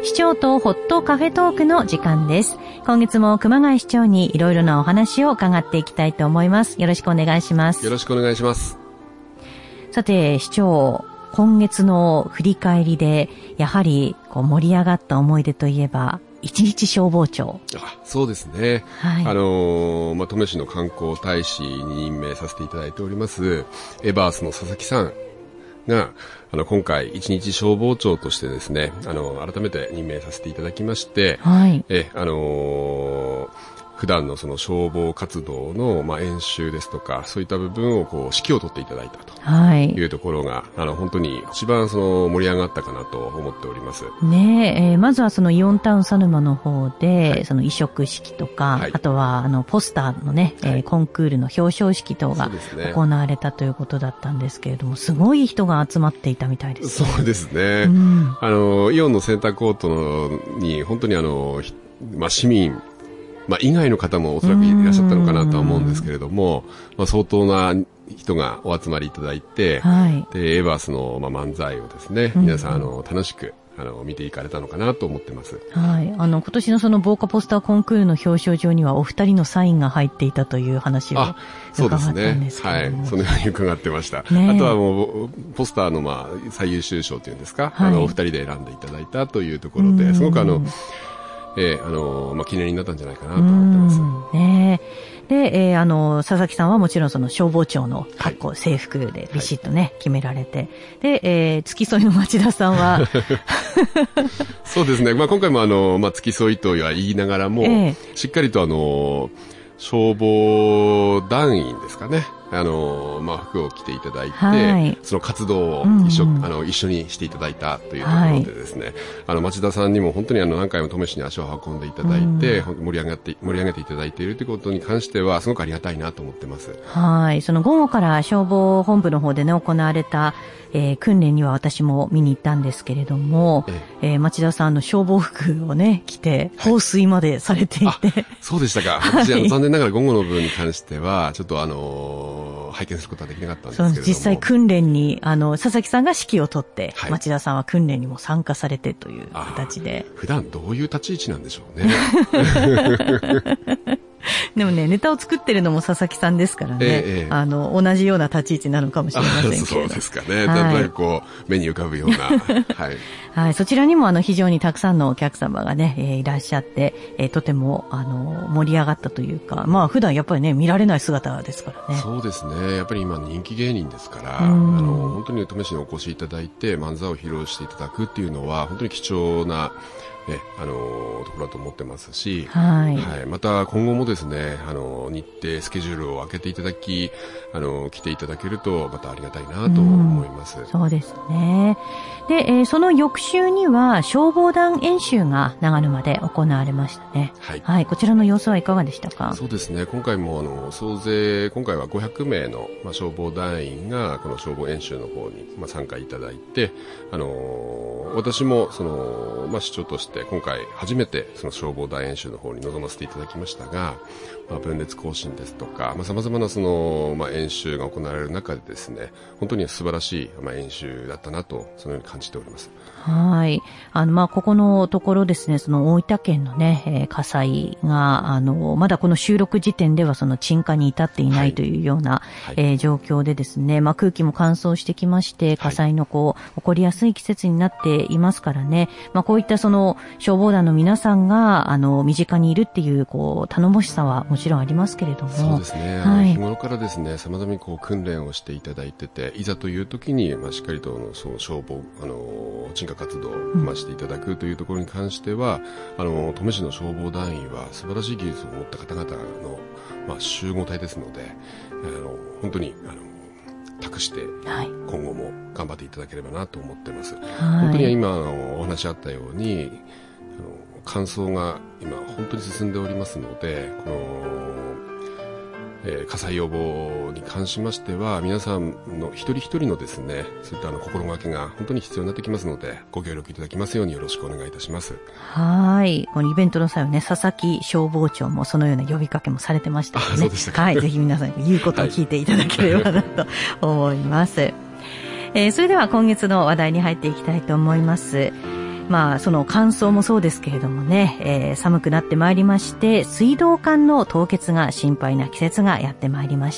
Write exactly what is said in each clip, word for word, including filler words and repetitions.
市長とホットカフェトークの時間です。今月も熊谷市長にいろいろなお話を伺っていきたいと思います。よろしくお願いします。 よろしくお願いします。 さて、市長、今月の振り返りでやはりこう盛り上がった思い出といえば一日消防庁。 あ、そうですね。はい、あのー、まあ、登米市の観光大使に任命させていただいておりますエバースの佐々木さんが、あの、今回一日消防庁としてですね、あの、改めて任命させていただきまして、はい、え、あのー、普段のその消防活動の、まあ、演習ですとか、そういった部分をこう指揮を取っていただいたというところが、はい、あの本当に一番その盛り上がったかなと思っております。 ねえ、えー、まずはそのイオンタウン佐沼の方で、はい、その委嘱式とか、はい、あとはあのポスターのね、はい、えー、コンクールの表彰式等が行われたということだったんですけれども、すごい人が集まっていたみたいですね。 そうですね。うん、あのイオンのセンターコートのに本当にあの、まあ、市民まあ、以外の方もおそらくいらっしゃったのかなとは思うんですけれども、まあ、相当な人がお集まりいただいて、はい、でエバースのまあ漫才をですね、皆さんあの楽しくあの見ていかれたのかなと思ってます。 はい、あの今年のその防火ポスターコンクールの表彰状にはお二人のサインが入っていたという話を伺ったんですけれども、 はい、そのように伺ってました。ね、あとはもうポスターのまあ最優秀賞というんですか、はい、あのお二人で選んでいただいたというところで、すごくあのえー、あのー、まあ、記念になったんじゃないかなと思ってます。 ねで、えー、あの、佐々木さんはもちろんその消防庁の格好、はい、制服でビシッとね、はい、決められて。で、えー、付き添いの町田さんはそうですね。まあ、今回もあの、まあ、付き添いとは言いながらも、えー、しっかりとあの、消防団員ですかね。あの、まあ、服を着ていただいて、はい、その活動を一緒、うんうん、あの、一緒にしていただいたというところでですね、はい、あの、町田さんにも本当にあの、何回も登米市に足を運んでいただいて、うん、盛り上がって、盛り上げていただいているということに関しては、すごくありがたいなと思ってます。 はい。その午後から消防本部の方でね、行われた、えー、訓練には私も見に行ったんですけれども、えええー、町田さんの消防服をね、着て、放水までされていて。はい、 そうでしたか。私、はい、あの、残念ながら午後の部に関しては、ちょっとあのー、拝見することはできなかったんですけれども。 実際訓練に、あの、佐々木さんが指揮を取って、はい、町田さんは訓練にも参加されてという形で。 普段どういう立ち位置なんでしょうね。 でもね、ネタを作ってるのも佐々木さんですからね、ええ、あの、同じような立ち位置なのかもしれませんけど。 そうですかね。はい、なんとなくこう、目に浮かぶような。はい。 はい。そちらにもあの、非常にたくさんのお客様がね、えー、いらっしゃって、えー、とても、あの、盛り上がったというか、まあ、普段やっぱりね、見られない姿ですからね。 そうですね。やっぱり今人気芸人ですから、あの、本当に登米市にお越しいただいて、漫才を披露していただくっていうのは、本当に貴重な、ね、あのところだと思ってますし、はい、はい、また今後もですね、あの日程スケジュールを空けていただき、あの来ていただけるとまたありがたいなと思います。 うん、そうですね。で、えー、その翌週には消防団演習が長沼で行われましたね。はい、はい、こちらの様子はいかがでしたか？ そうですね。今回もあの総勢今回はごひゃくめいの、まあ、消防団員がこの消防演習の方に、まあ、参加いただいて、あの私もその、まあ、市長として今回初めてその消防団演習の方に臨ませていただきましたが、まあ、分裂行進ですとか、まあ、様々なその、まあ、演習が行われる中でですね、本当に素晴らしい、まあ、演習だったなとそのように感じております。 はい。あの、まあ、ここのところですね、その大分県のね、えー、火災が、あの、まだこの収録時点ではその鎮火に至っていないというような、はいはい、えー、状況でですね、まあ、空気も乾燥してきまして、火災のこう、起こりやすい季節になっていますからね、まあ、こういったその消防団の皆さんが、あの、身近にいるっていう、こう、頼もしさはもちろんありますけれども。 そうですね。あの、はい、日頃からですね、様々にこう、訓練をしていただいてて、いざという時に、まあ、しっかりと、その消防、あの、鎮火活動を、まあ、していただくというところに関しては、うん、あの、登米市の消防団員は素晴らしい技術を持った方々の、まあ、集合体ですので、あの、本当に、あの、託して、今後も頑張っていただければなと思ってます。はい、本当に今お話あったように、あの乾燥が今本当に進んでおりますので、この、えー、火災予防に関しましては、皆さんの一人一人のですね、そういったあの心がけが本当に必要になってきますので、ご協力いただきますようによろしくお願いいたします。 はい。このイベントの際はね、佐々木消防庁もそのような呼びかけもされてましたので、ね、 あ、そうでしたか。 はい。ぜひ皆さんに言うことを聞いていただければなと思います。はい、えー、それでは今月の話題に入っていきたいと思います。 まあその乾燥もそうですけれどもね、えー、寒くなってまいりまして、水道管の凍結が心配な季節がやってまいりました。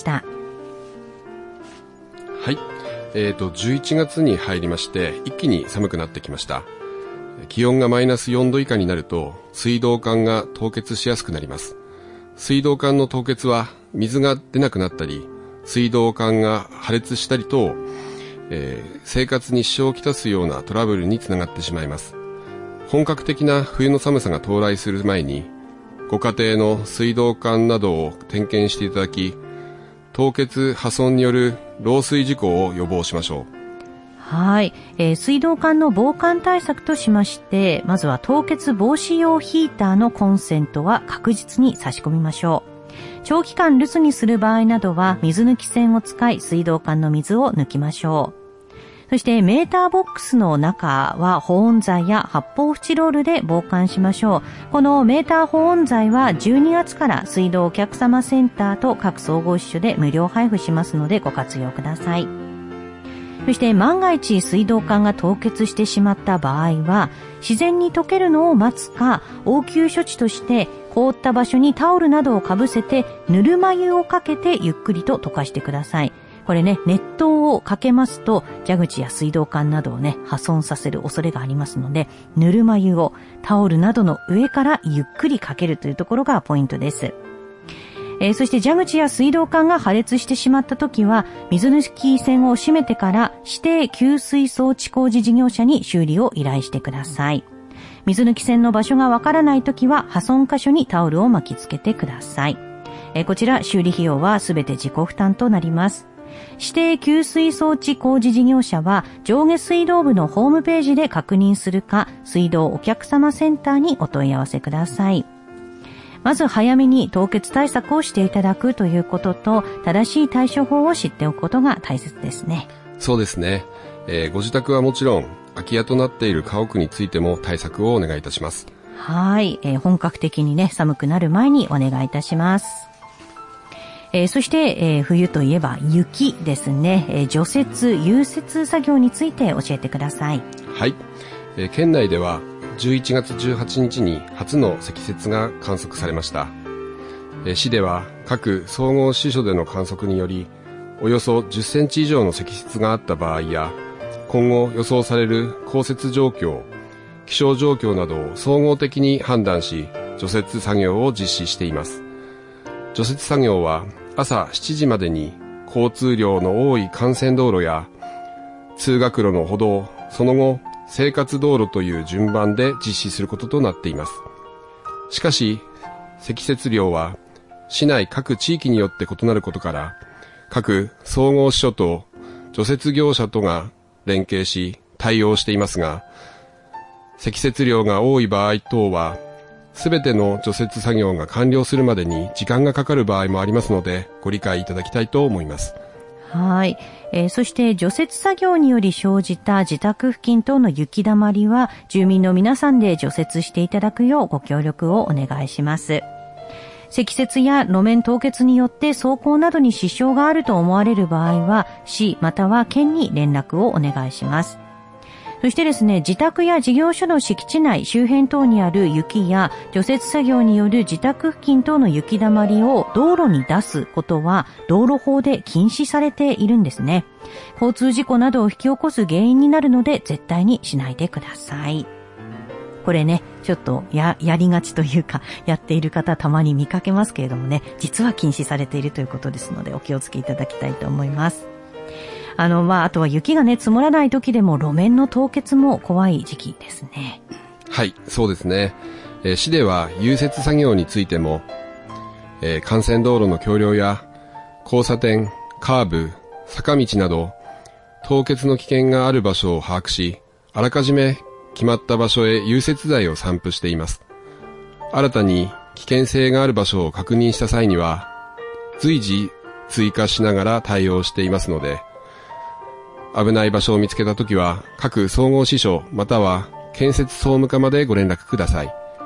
はい、えーとじゅういちがつに入りまして、一気に寒くなってきました。気温がマイナスよんど以下になると水道管が凍結しやすくなります。水道管の凍結は水が出なくなったり、水道管が破裂したりと、えー、生活に支障をきたすようなトラブルにつながってしまいます。本格的な冬の寒さが到来する前に、ご家庭の水道管などを点検していただき、凍結破損による漏水事故を予防しましょう。 はい、えー、水道管の防寒対策としまして、まずは凍結防止用ヒーターのコンセントは確実に差し込みましょう。長期間留守にする場合などは水抜き栓を使い水道管の水を抜きましょう。そしてメーターボックスの中は保温材や発泡スチロールで防寒しましょう。このメーター保温材はじゅうにがつから水道お客様センターと各総合支所で無料配布しますのでご活用ください。そして万が一水道管が凍結してしまった場合は、自然に溶けるのを待つか、応急処置として凍った場所にタオルなどをかぶせてぬるま湯をかけてゆっくりと溶かしてください。これね、熱湯をかけますと蛇口や水道管などをね破損させる恐れがありますので、ぬるま湯をタオルなどの上からゆっくりかけるというところがポイントです。えー、そして蛇口や水道管が破裂してしまったときは、水抜き栓を閉めてから指定給水装置工事事業者に修理を依頼してください。水抜き栓の場所がわからないときは破損箇所にタオルを巻きつけてください。えー、こちら修理費用はすべて自己負担となります。指定給水装置工事事業者は上下水道部のホームページで確認するか、水道お客様センターにお問い合わせください。まず早めに凍結対策をしていただくということと、正しい対処法を知っておくことが大切ですね。 そうですね、えー、ご自宅はもちろん空き家となっている家屋についても対策をお願いいたします。 はい、えー、本格的にね寒くなる前にお願いいたします。えー、そして、えー、冬といえば雪ですね、えー、除雪融雪作業について教えてください。 はい、えー、県内ではじゅういちがつじゅうはちにちに初の積雪が観測されました。えー、市では各総合支所での観測により、およそじゅっセンチ以上の積雪があった場合や、今後予想される降雪状況、気象状況などを総合的に判断し、除雪作業を実施しています。除雪作業は朝しちじまでに交通量の多い幹線道路や通学路の歩道、その後生活道路という順番で実施することとなっています。しかし積雪量は市内各地域によって異なることから、各総合支所と除雪業者とが連携し対応していますが、積雪量が多い場合等はすべての除雪作業が完了するまでに時間がかかる場合もありますので、ご理解いただきたいと思います。 はい、えー、そして除雪作業により生じた自宅付近等の雪だまりは住民の皆さんで除雪していただくようご協力をお願いします。積雪や路面凍結によって走行などに支障があると思われる場合は市または県に連絡をお願いします。そしてですね、自宅や事業所の敷地内周辺等にある雪や除雪作業による自宅付近等の雪だまりを道路に出すことは道路法で禁止されているんですね。交通事故などを引き起こす原因になるので絶対にしないでください。これね、ちょっとや、やりがちというかやっている方たまに見かけますけれどもね、実は禁止されているということですのでお気をつけいただきたいと思います。あの、まあ、あとは雪がね、積もらない時でも路面の凍結も怖い時期ですね。 はい、そうですね。えー、市では融雪作業についても、えー、幹線道路の橋梁や交差点、カーブ、坂道など、凍結の危険がある場所を把握し、あらかじめ決まった場所へ融雪剤を散布しています。新たに危険性がある場所を確認した際には、随時追加しながら対応していますので、危ない場所を見つけたときは各総合支所または建設総務課までご連絡ください。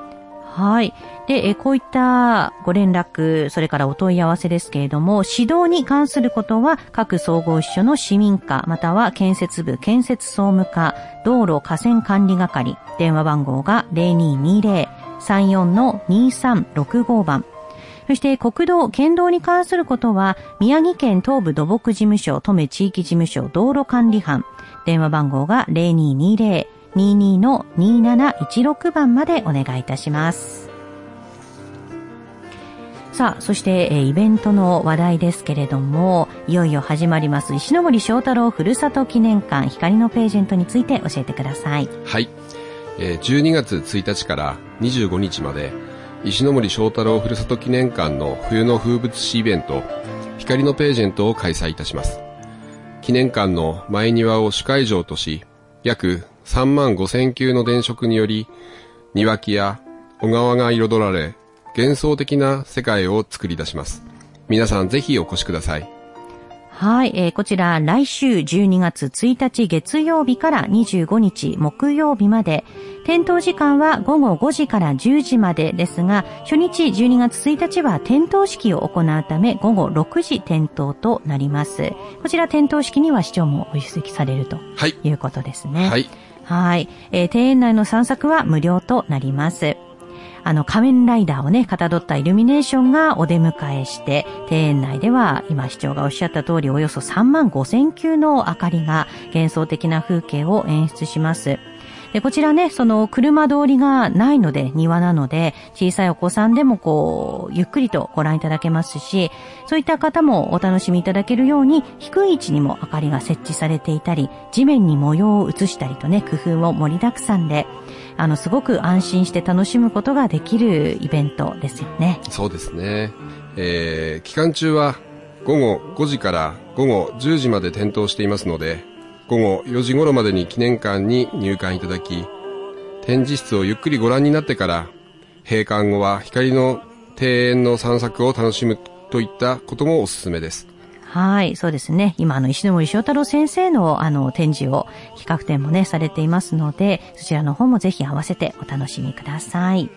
はい。で、えこういったご連絡、それからお問い合わせですけれども、指導に関することは各総合支所の市民課または建設部建設総務課道路河川管理係、電話番号が ゼロにーにーゼロ さんよん にーさんろくご 番。そして国道、県道に関することは宮城県東部土木事務所登米地域事務所道路管理班、電話番号が ゼロにーにーゼロ にーにー にーなないちろく 番までお願いいたします。さあ、そして、えー、イベントの話題ですけれども、いよいよ始まります石森章太郎ふるさと記念館光のページェントについて教えてください。 はい、えー、じゅうにがつついたちからにじゅうごにちまで石森章太郎ふるさと記念館の冬の風物詩イベント光のページェントを開催いたします。記念館の前庭を主会場とし、約さんまんごせんきゅうの電飾により庭木や小川が彩られ、幻想的な世界を作り出します。皆さんぜひお越しください。 はい、えー、こちら来週じゅうにがつついたち月曜日からにじゅうごにち木曜日まで、点灯時間はごごごじからじゅうじまでですが、初日じゅうにがつついたちは点灯式を行うためごごろくじ点灯となります。こちら点灯式には市長もお出席されるということですね。 はい。 はい、えー、庭園内の散策は無料となります。あの仮面ライダーをねかたどったイルミネーションがお出迎えして、庭園内では今市長がおっしゃった通りおよそさんまんごせんきゅうの明かりが幻想的な風景を演出します。で、こちらね、その車通りがないので、庭なので、小さいお子さんでもこう、ゆっくりとご覧いただけますし、そういった方もお楽しみいただけるように、低い位置にも明かりが設置されていたり、地面に模様を映したりとね、工夫を盛りだくさんで、あの、すごく安心して楽しむことができるイベントですよね。 そうですね。えー、期間中はごごごじからごごじゅうじまで点灯していますので、ごごよじ頃までに記念館に入館いただき、展示室をゆっくりご覧になってから閉館後は光の庭園の散策を楽しむといったこともおすすめです。 はい、そうですね。今あの石森章太郎先生のあの展示を企画展もねされていますので、そちらの方もぜひ合わせてお楽しみください。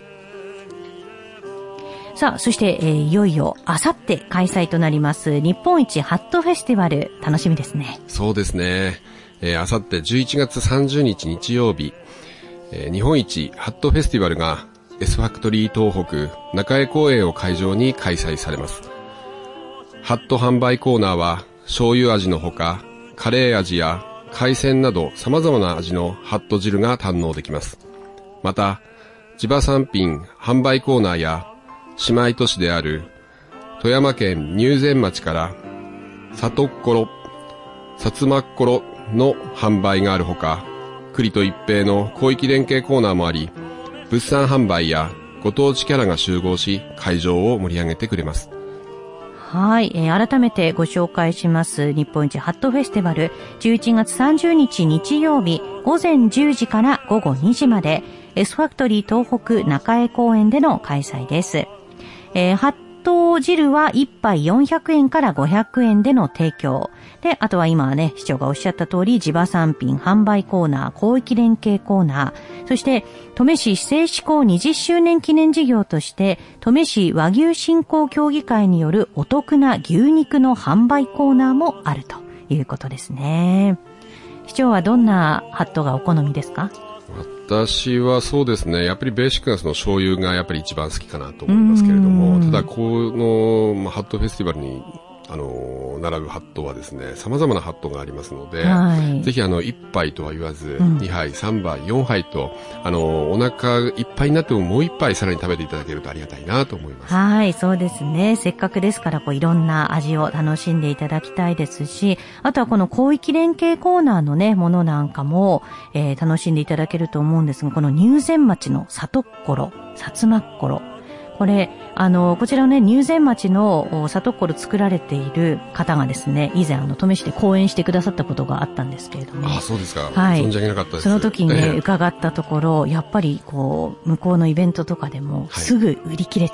さあ、そして、えー、いよいよあさって開催となります日本一ハットフェスティバル、楽しみですね。 そうですね。えー、あさってじゅういちがつさんじゅうにち日曜日、えー、日本一ハットフェスティバルが S ファクトリー東北中江公園を会場に開催されます。ハット販売コーナーは醤油味のほか、カレー味や海鮮など様々な味のハット汁が堪能できます。また、地場産品販売コーナーや姉妹都市である富山県入善町から里っころ、さつまっころの販売があるほか、栗と一平の広域連携コーナーもあり、物産販売やご当地キャラが集合し、会場を盛り上げてくれます。 はい、えー、改めてご紹介します日本一ハットフェスティバル、じゅういちがつさんじゅうにち日曜日ごぜんじゅうじからごごにじまで S ファクトリー東北中江公園での開催です。えー、ハット汁はいっぱいよんひゃくえんからごひゃくえんでの提供で、あとは今はね市長がおっしゃった通り地場産品販売コーナー、広域連携コーナー、そして登米市市政施行にじゅっしゅうねん記念事業として登米市和牛振興協議会によるお得な牛肉の販売コーナーもあるということですね。市長はどんなハットがお好みですか？ 私はそうですね、やっぱりベーシックなその醤油がやっぱり一番好きかなと思いますけれども、ただこの、まあ、ハットフェスティバルにあの並ぶハットはですね、様々なハットがありますので、はい、ぜひあのいっぱいとは言わず、うん、にはいさんばいよんはいとあのお腹いっぱいになってももういっぱいさらに食べていただけるとありがたいなと思います。 はい、そうですね。せっかくですからこういろんな味を楽しんでいただきたいですし、あとはこの広域連携コーナーのねものなんかも、えー、楽しんでいただけると思うんですが、この入善町の里っころ、さつまっころ、これあのこちらね入善町の里っころ作られている方がですね、以前あの登米市で講演してくださったことがあったんですけれども、 あ、そうですか。 はい、 存じ上げなかったです。 その時にね、えー、伺ったところ、やっぱりこう向こうのイベントとかでもすぐ売り切れちゃう。はい、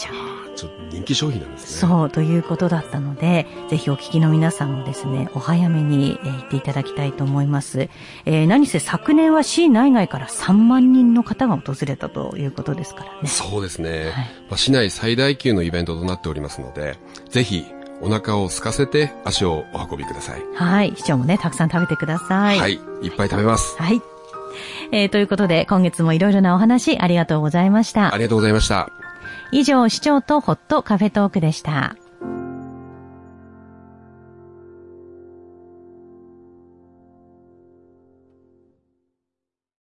ちょっと人気商品なんですね。そう、ということだったので、ぜひお聞きの皆さんもですね、お早めに、えー、行っていただきたいと思います。えー、何せ昨年は市内外からさんまんにんの方が訪れたということですからね。 そうですね。はい、まあ、市内最大級のイベントとなっておりますので、ぜひ、お腹を空かせて足をお運びください。 はい。市長もね、たくさん食べてください。 はい。いっぱい食べます。 はい。えー、ということで、今月もいろいろなお話ありがとうございました。 ありがとうございました。 以上、市長とホットカフェトークでした。